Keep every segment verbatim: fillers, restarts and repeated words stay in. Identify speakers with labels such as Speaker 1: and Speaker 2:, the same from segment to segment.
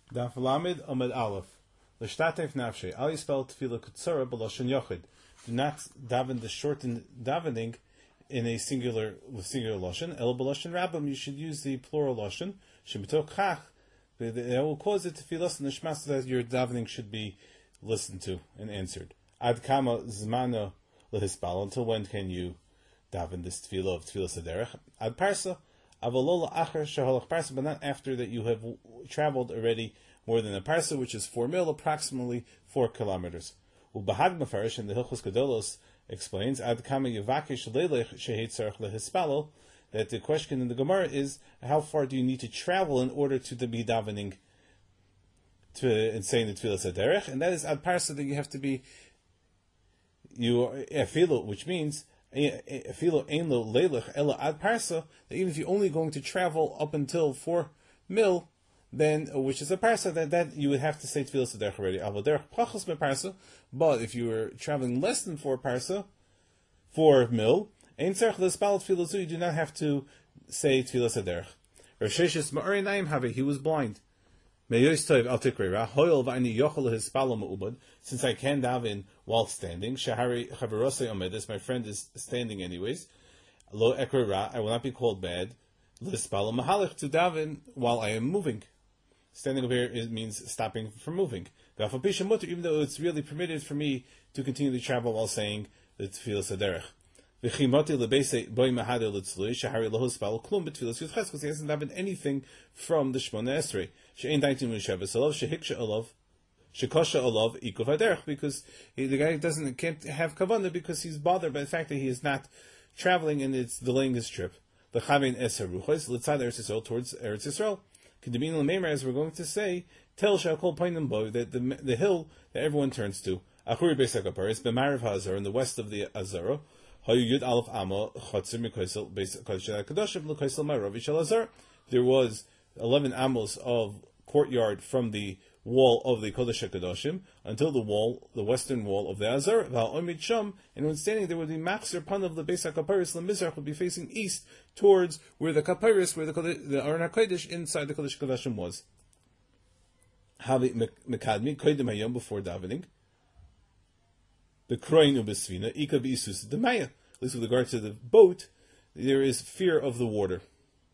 Speaker 1: Daf Lamed Amid Aleph. L'shtatef nafshe. Al yispel tefillah kutsara b'loshen yochid. Do not daven the shortened davening in a singular with singular loshen. El b'loshen rabbim. You should use the plural loshen. Shemitok chach. That will cause it to feel less nishmas that your davening should be listened to and answered. Ad kama zmana lehispal. Until when can you daven this tefillah of tefillah sederech? Ad parsa. Avalola acher shaholach parsa, but not after that you have traveled already more than a parsa, which is four mil, approximately four kilometers. Ubahag mafarish, and the Hilchos Gedolos explains, ad kama yavakish leilech shehet tzarech lehispalo, that the question in the Gemara is, how far do you need to travel in order to be davening to and saying the tefillah sederech? And that is ad parsa, that you have to be you efilo, which means efilo ein lo leilech ela ad parsa, that even if you're only going to travel up until four mil, then which is a parsa, that, that you would have to say tefillah sederech already. Avoderech pachos me parsa, but if you were traveling less than four parsa, four mil, ein tzarech l'spal tefillah zu, you do not have to say tefillah sederech. Rav Sheshes ma'ori naim have, he was blind. Since I can daven while standing, my friend is standing anyways. Lo ekra, I will not be called bad. To daven while I am moving. Standing over here it means stopping from moving. Even though it's really permitted for me to continue to travel while saying the tefillah sederech. Because he hasn't davened anything from the Shmona Esrei. Because he, the guy doesn't can't have kavanah because he's bothered by the fact that he is not traveling and it's delaying his trip. The Chavein Eser Ruchos Litzad Eretz Yisrael towards Eretz Yisrael. Kedemina L'Meimer, as we're going to say, Tel Shakol Painim Bo, that the the hill that everyone turns to. Achuri Beis HaKapar is B'Marav HaAzar, in the west of the Azara. There was eleven amos of courtyard from the wall of the Kodesh HaKadoshim until the wall, the western wall of the Azar. And when standing there would be Machzer Pan of the Beis HaKaparis, the Mizrach would be facing east towards where the Kaparis, where the, the Aron HaKodesh inside the Kodesh HaKadoshim was. Mekadmi, Kodim Hayom, before davening. The Kroin ubesvina, Ika b'isus the Maya. At least with regard to the boat, there is fear of the water,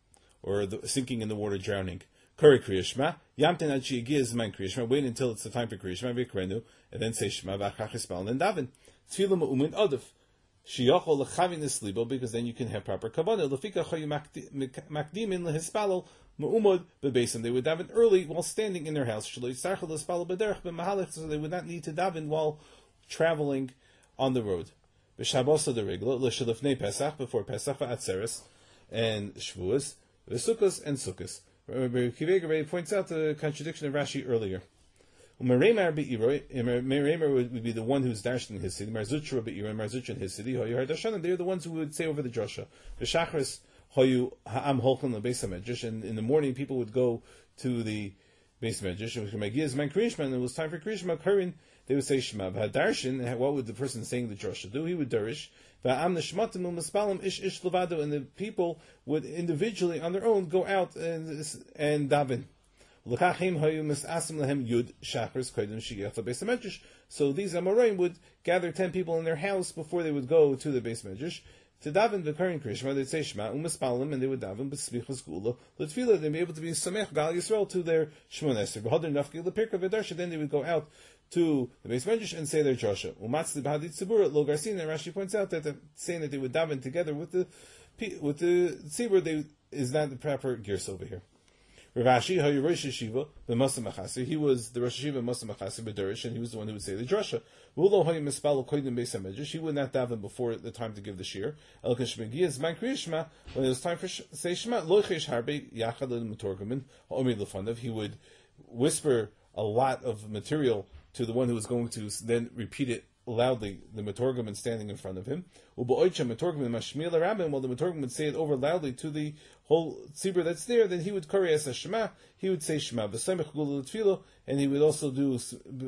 Speaker 1: or the sinking in the water, drowning. Kari kriyashma, yamten ad she'yigiyah zman kriyashma. Wait until it's the time for kriyashma, v'krenu, and then say shema v'achach hispal, and then daven. Tefillah ma'umin adif. Shiyachol lechavin eslibo, because then you can have proper kavanah. Lefika chayu makdimin lehispalo ma'umod bebesim. They would daven early while standing in their house. Shelo yitzarchel lehispalo b'derech b'mahalech, so they would not need to daven while traveling on the road. B'Shabbosa the regla l'shalifnei Pesach, before Pesach v'atzeres and Shavuos, v'Sukkos and Sukkos. Rabbi Kiva points out the contradiction of Rashi earlier. Meremer be'iroi, Meremer would be the one who's dashed in his city. Marzutra be'iroi, Marzutra in his city. Hoyu hardashan, they're the ones who would say over the drasha. V'Shachris hoyu ha'am holchan leBeis HaMedrash, and in the morning people would go to the Beis HaMedrash. And it was time for Krishma. Karin, they would say Shema. V'hadarshin, what would the person saying the drasha do? He would darish. V'am neshmatim u'maspalim ish ish levado, and the people would individually on their own go out and and daven. L'kachim hayu misasim lehem yud shachris kodim shigiyach leBeis HaMedrash. So these Amoraim would gather ten people in their house before they would go to the Beis HaMedrash to daven the Karin Krishma. They'd say Shema u'maspalim, and they would daven b'smichas gula l'tefillah. They'd be able to be samech gal Yisrael to their Shmona Esrei. V'hadar nafki l'pirka v'darsha. Then they would go out to the Beis HaMedrash and say their drasha. Umatzli b'hadit tzibura lo garsin. And Rashi points out that the, saying that they would daven together with the with the tzibur they is not the proper gears over here. Ravashi hayu rosh yeshiva the Masa Machasir. He was the Rosh Yeshiva Masa Machasir b'darish, and he was the one who would say the drasha. Ulo hayu mispalo koydem Beis HaMedrash. He would not daven before the time to give the shir. El kashmegiyas man kriyishma, when it was time for sh- say shema lo chesh harbe yachad l'metorgamin ha'omi l'fanav. He would whisper a lot of material to the one who was going to then repeat it loudly, the Metorgaman standing in front of him. U'ba'oicha Metorgaman mashmiel rabin, while the Metorgaman would say it over loudly to the whole tzibur that's there, then he would kari as a shema, he would say shema, v'semech gula l'tfilo, and he would also do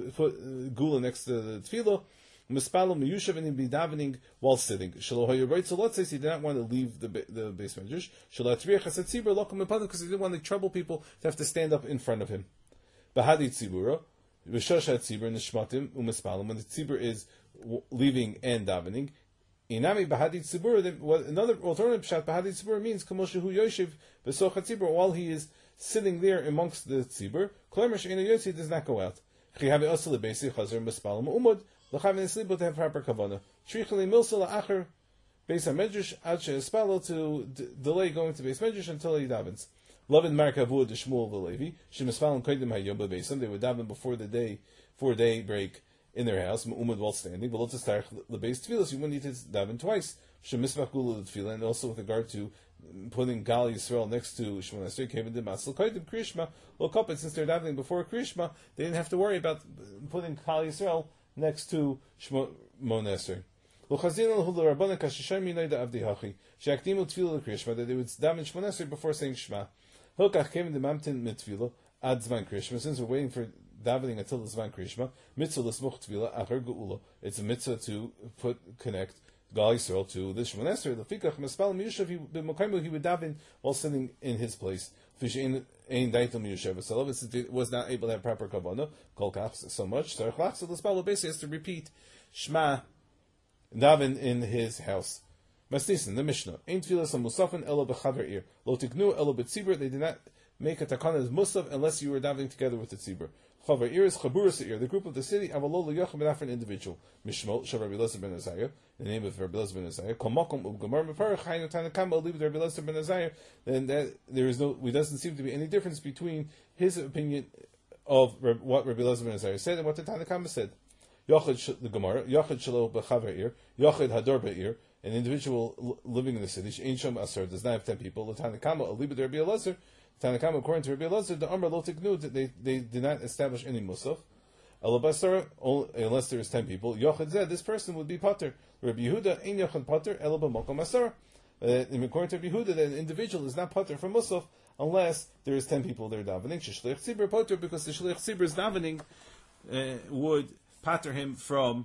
Speaker 1: put gula next to the tfilo, mispalo miyushav, and he'd be davening while sitting. Shelo hayu, so let's say he did not want to leave the the Beis HaMedrash, shelo atzriach as a tzibur lokum epadav, because he didn't want to trouble people to have to stand up in front of him. Bahadi tzibura, v'shoshat tzibur nishmatim u'mispalim. When the tzibur is leaving and davening, inami bahadi tzibura. Another alternative pshat bahadi tzibura means kamoshehu yoshev b'sochat tzibur, while he is sitting there amongst the tzibur. Klomer she'ena yotzi does not go out. Chihavi also lebesi chazer mispalim umud l'chavin eslibu to have proper kavana. Shrichali milsa la'acher beis hamedrash ad she'espalo to d- delay going to beis medrash until he davens. Lovin markavu de Shmuel v'Levi shemispalim koydim hayom b'beisam. They would daven before the day, before day break in their house. Umud while standing. But let's start the beis tefillas. You wouldn't need to daven twice. Shemisvach gulu tefillah, and also with regard to putting Gal Yisrael next to Shemon Esrei, came into Masel Koydim Krishma. Look up, and since they're davening before Krishma, they didn't have to worry about putting Gal Yisrael next to Shemon Esrei. L'chazin al-hulu rabbanan kashishayim yinayda avdi hachi she'akdimu tefillah l'Krishma, that they would daven Shemon Esrei before saying Shema. Hilkach came into Mamtin mitzvila ad zman Krishma. Since we're waiting for davening until the zman Krishma, mitzvah l'smuch tefillah acher geula. It's a mitzvah to put connect Gal Yisrael to the Shemon Esrei. Lefikach mispal miyushav b'mokaymu, he would daven while sitting in his place. Fish ein daitel miyushav v'salav. It was not able to have proper kavanah. Kol kach so much. Tzarich lachzor l'spal. Basically, has to repeat Shema daven in his house. Masnisin, the Mishnah. Ein tefillas musafin elo b'chaver ir. Lo tiknu elo b'tzibur. They did not make a takana as musaf unless you were davening together with the tzibur. Chaver ir is chaburas ir, the group of the city. Avalo l'yachim ben for an individual. Mishmol shav Rabbi Elazar ben Azariah, the name of Rabbi Elazar ben Azariah. Kol makom u'gemar mefarach haynu tanakam b'alib Rabbi Elazar ben Azariah. Then that there is no, we doesn't seem to be any difference between his opinion of what Rabbi Elazar ben Azariah said and what the Tanakama said. Yochid the Gemara, Yochid shelo b'chaver ir, Yochid hador be'ir. An individual living in the city, Ein Sham Asar, does not have ten people. The Tanakama, Alibid Rabbi Elazar, Tanakama, according to Rabbi Elazar, the Amr Lo Tiknu, they they did not establish any Musaf. Alabasar, unless there is ten people. Yochid Zed, this person would be Pater. Rabbi Yehuda, Ein Yochid Pater, Elaba Mokom Asar. According to Rabbi Yehuda, that an individual is not Pater from Musaf unless there is ten people there davening. Shishleich Tzibur Pater, because the Shleich Tzibur's davening uh, would Pater him from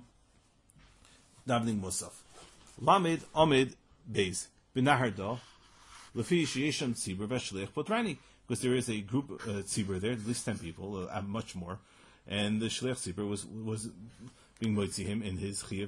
Speaker 1: davening Musaf. Lamed Amid Beis B'Naharda Lefi Sheyesham Tzibur V'Shleich Potrani, because there is a group uh, tzibur there, at least ten people, uh, much more, and the Shleich Tzibur was was being moitzi him in his chiyuv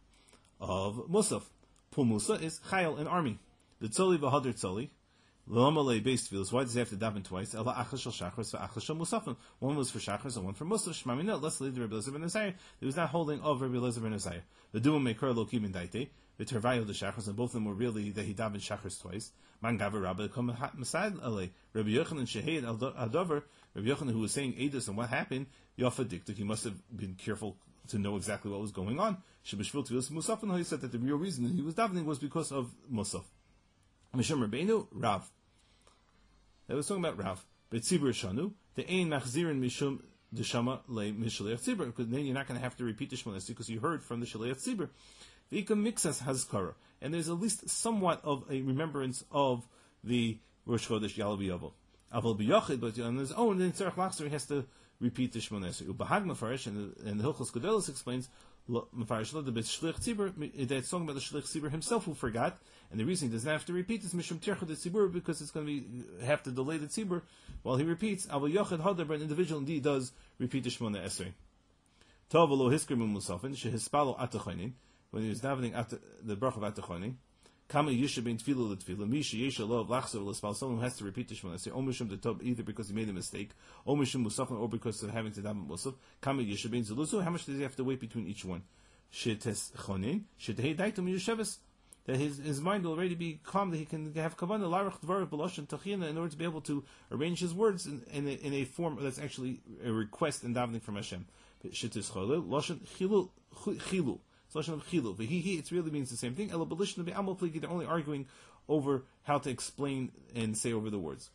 Speaker 1: of Musaf. Pul Musa is Chayil, an army. The Tzoli v'Hadar Tzoli L'Amalei Beis Tefillas. Why does he have to daven twice? Ela Achas Shel Shachris v'Achas Shel Musafim. One was for Shachris and one for Musaf. Shmaminah. Let's leave the Rabbi Elazar ben Azariah. He was not holding of Rabbi Elazar ben Azariah. The Duma Meikar Lo Kimin Daite. The Tervayo the Shachris, and both of them were really that he davened Shachris twice. Man Gavar Rabbi come Masad Ale. Rabbi Yochanan Shehed Adover. Rabbi Yochanan, who was saying Edus and what happened, Yafa Diktuk. He must have been careful to know exactly what was going on. Shebishvil Tefillas Musaf. He said that the real reason that he was davening was because of Musaf. Mishum Rabbeinu Rav. That was talking about Rav. But Tzibur Shanu, the Ein Machzirin Mishum Deshama Le Mishaleach Tzibur, because then you're not going to have to repeat the Shmoneh because you heard from the Shaleach Tzibur. The Ikam Mixas Hazkara, and there's at least somewhat of a remembrance of the Rosh Chodesh Yalav Yavel. Aval B'Yachid, but on his own, then Tzarech Lachzer he has to repeat the Shmoneh Esrei. Ubahag Mefarish, and the, and the Hilchos Gedolos explains Mefarish the bit Shlich Tzibur. That's talking about the Shlich Tzibur himself who forgot, and the reason he doesn't have to repeat is Mishum Tirchad Tzibur, because it's going to be have to delay the Tzibur while he repeats. Aval Yachid Hadar, but an individual indeed does repeat the Shmoneh Esrei. Tovalo Hiskrim Musafin Shehispalo Atachonin. When he was davening at the bracha of Atachonin, Kama Yisha ben Tefillah l'Tefillah, Misha Yesha lo Lachzor l'Spal, someone who has to repeat the Shmoneh Esrei, Omishum the Tob, either because he made a mistake, Omishum Musafin, or because of having to daven Musaf, Kama Yisha ben Zeluzu, how much does he have to wait between each one? Shetes Chonin, Shetei Daitum Yusheves, that his, his mind will already be calm, that he can have Kavanah, Larach Dvar, Balosh, and Tachina, in order to be able to arrange his words in, in, a, in a form that's actually a request in davening from Hashem. Shetes Cholil, Loshan Chilu, Chilu. But he, he, it really means the same thing. They're only arguing over how to explain and say over the words.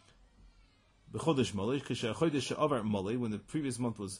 Speaker 1: When the previous month was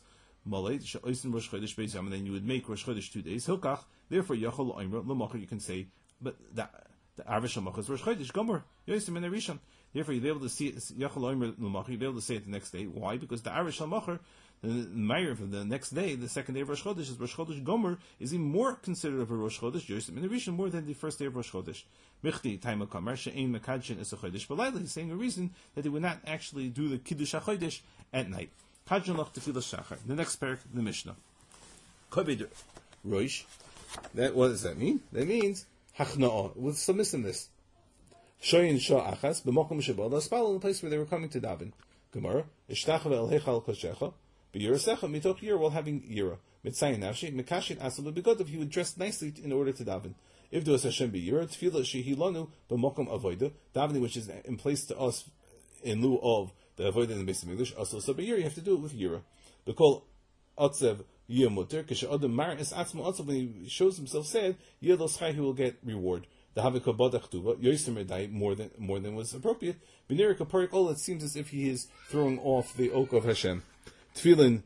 Speaker 1: Malay, and then you would make Rosh Chodesh two days. Therefore, you can say, but the Arash Hamach is Rosh Chodesh Gomer Yosim and Rishon. Therefore, you'll be able to see it. You'll be able to say it the next day. Why? Because the Arash Hamach, the Meir for the next day, the second day of Rosh Chodesh, is Rosh Chodesh Gomer, is even more considered of a Rosh Chodesh Yosim and Rishon more than the first day of Rosh Chodesh. Michti Taima Kamar She'ein Mekadshin is a Chodesh B'Layla. He's saying a reason that they would not actually do the Kiddush HaChodesh at night. Kadron lach tefillah shachar. The next parak, the Mishnah. Kaved roish. That what does that mean? That means hachna'ah with submissiveness. Shoyin shah achas b'mokum shebal laspal, in the place where they were coming to daven. Gemara ishtachav el hechal koshecha b'yirasecha mitoch yira, while having yira. Mitzayin nafshi mekashit asal b'begodav, he would dress nicely in order to daven. If do Hashem b'yira tefillah shehilanu b'mokum avoda, davening which is in place to us in lieu of the avoda in the base of English, also so b'yira, you have to do it with yira. The kol atzev yimuter k'she'adam mar es atzmo atzev, when he shows himself sad, yedos chai, he will get reward. The havik badach tuva yoisim redai, more than more than was appropriate. B'nira kaparik, all it seems as if he is throwing off the oak of Hashem. Tefillin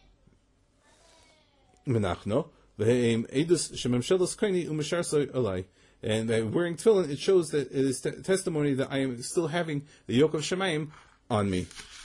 Speaker 1: menachno v'heim edus shememshelos kaini u'misharso alai. And by wearing tefillin, it shows that it is t- testimony that I am still having the yoke of Shemayim on me.